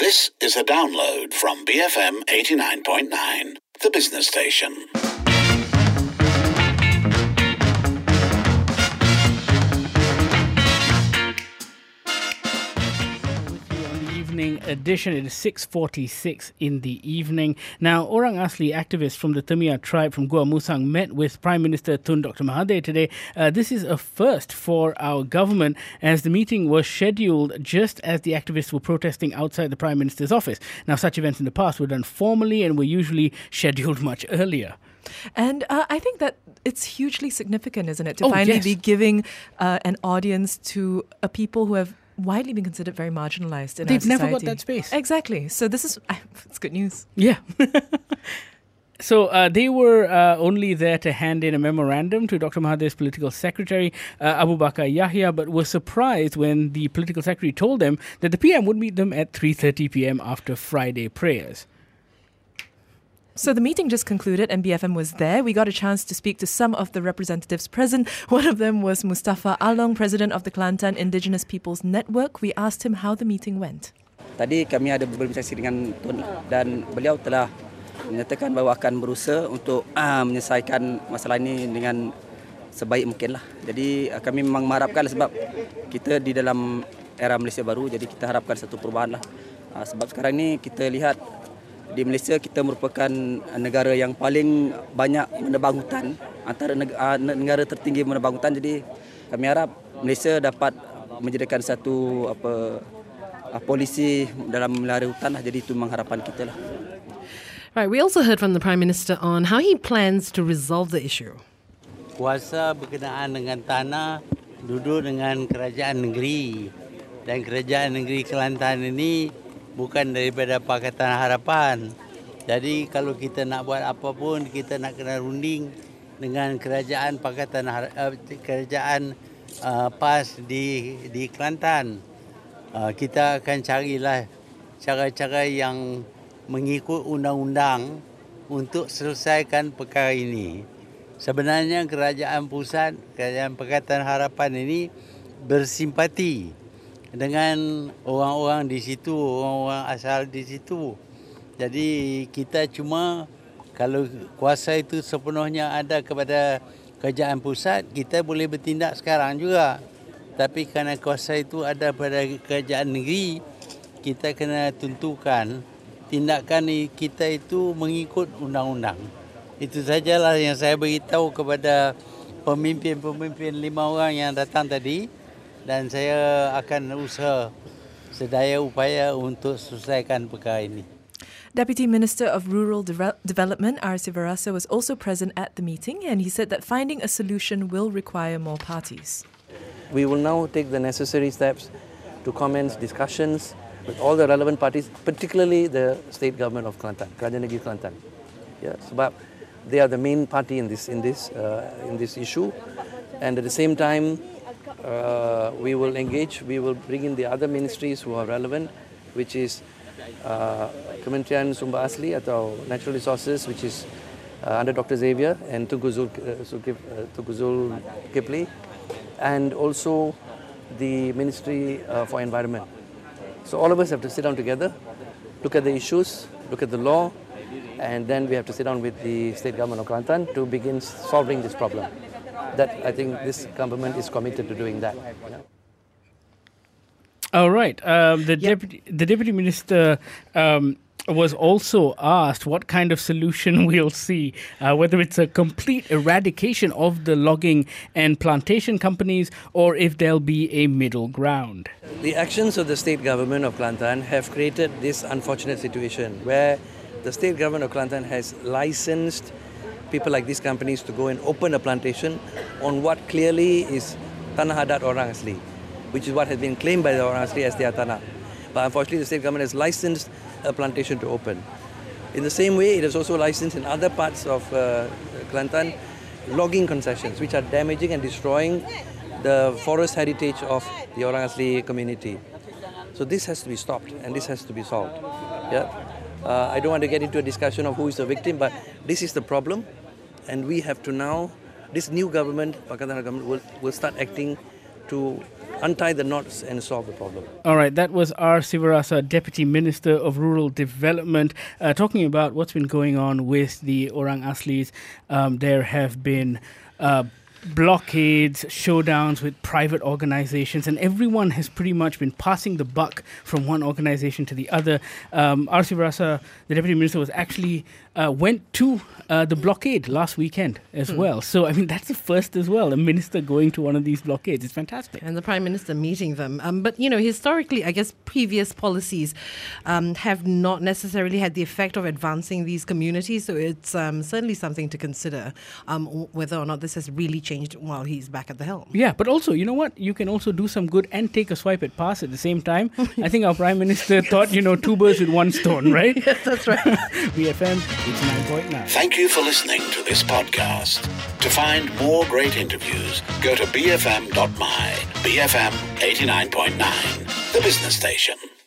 This is a download from BFM 89.9, the business station. Edition. It is 6:46 in the evening. Now, Orang Asli activists from the Temia tribe from Gua Musang met with Prime Minister Tun Dr. Mahathir today. This is a first for our government, as the meeting was scheduled just as the activists were protesting outside the Prime Minister's office. Now, such events in the past were done formally and were usually scheduled much earlier. And I think that it's hugely significant, isn't it, to finally be giving an audience to a people who have widely been considered very marginalized in our society. They've never got that space. Exactly. So this is, it's good news. Yeah. So they were only there to hand in a memorandum to Dr. Mahathir's political secretary, Abu Bakar Yahya, but were surprised when the political secretary told them that the PM would meet them at 3:30 p.m. after Friday prayers. So the meeting just concluded and BFM was there. We got a chance to speak to some of the representatives present. One of them was Mustafa Along, president of the Kelantan Indigenous Peoples Network. We asked him how the meeting went. Tadi kami ada berbincang dengan Tun dan beliau telah menyatakan bahawa akan berusaha untuk menyelesaikan masalah ini dengan sebaik mungkin lah. Jadi kami memang mengharapkan sebab kita di dalam era Malaysia baru, jadi kita harapkan satu perubahan lah. Sebab sekarang ni kita lihat di Malaysia kita merupakan negara yang paling banyak menebang hutan, antara negara tertinggi menebang hutan. Jadi kami harap Malaysia dapat menjadikan satu polisi dalam memelihara hutan lah. Jadi itu memang harapan kita lah. Right, we also heard from the Prime Minister on how he plans to resolve the issue. Kuasa berkenaan dengan tanah duduk dengan kerajaan negeri, dan kerajaan negeri Kelantan ini bukan daripada Pakatan Harapan. Jadi kalau kita nak buat apa pun, kita nak kena runding dengan kerajaan kerajaan PAS di Kelantan. Kita akan carilah cara-cara yang mengikut undang-undang untuk selesaikan perkara ini. Sebenarnya kerajaan pusat, kerajaan Pakatan Harapan ini bersimpati dengan orang-orang di situ, orang-orang asal di situ. Jadi kita cuma, kalau kuasa itu sepenuhnya ada kepada kerajaan pusat, kita boleh bertindak sekarang juga. Tapi kerana kuasa itu ada pada kerajaan negeri, kita kena tentukan tindakan kita itu mengikut undang-undang. Itu sajalah yang saya beritahu kepada pemimpin-pemimpin 5 orang yang datang tadi. Dan saya akan usaha sedaya upaya untuk selesaikan perkara ini. Deputy Minister of Rural Development, R. Sivarasa, was also present at the meeting, and he said that finding a solution will require more parties. We will now take the necessary steps to commence discussions with all the relevant parties, particularly the state government of Kelantan, Kerajaan Negeri Kelantan. Yeah, sebab they are the main party in this issue, and at the same time, we will engage, we will bring in the other ministries who are relevant, which is Kementerian Sumber Asli atau Natural Resources, which is under Dr. Xavier and Tunku Zul Kipli, and also the Ministry for Environment. So all of us have to sit down together, look at the issues, look at the law, and then we have to sit down with the state government of Kelantan to begin solving this problem. That I think this government is committed to doing that. All right. The deputy minister was also asked what kind of solution we'll see, whether it's a complete eradication of the logging and plantation companies, or if there'll be a middle ground. The actions of the state government of Kelantan have created this unfortunate situation where the state government of Kelantan has licensed people like these companies to go and open a plantation on what clearly is Tanah Adat Orang Asli, which is what has been claimed by the Orang Asli as their tanah. But unfortunately, the state government has licensed a plantation to open. In the same way, it has also licensed in other parts of Kelantan logging concessions, which are damaging and destroying the forest heritage of the Orang Asli community. So this has to be stopped and this has to be solved. Yeah. I don't want to get into a discussion of who is the victim, but this is the problem. And we have to now, this new government, Pakatan government, will start acting to untie the knots and solve the problem. All right, that was R. Sivarasa, Deputy Minister of Rural Development, talking about what's been going on with the Orang Aslis. There have been blockades, showdowns with private organizations, and everyone has pretty much been passing the buck from one organization to the other. R. Sivarasa, the Deputy Minister, was actually went to the blockade last weekend as well. So, I mean, that's the first as well, a minister going to one of these blockades. It's fantastic. And the Prime Minister meeting them. But, historically, I guess previous policies have not necessarily had the effect of advancing these communities. So it's certainly something to consider whether or not this has really changed while he's back at the helm. Yeah, but also, you know what? You can also do some good and take a swipe at PAS at the same time. I think our Prime Minister thought, two birds with one stone, right? Yes, that's right. BFM 89.9. Thank you for listening to this podcast. To find more great interviews, go to bfm.my. BFM 89.9, the business station.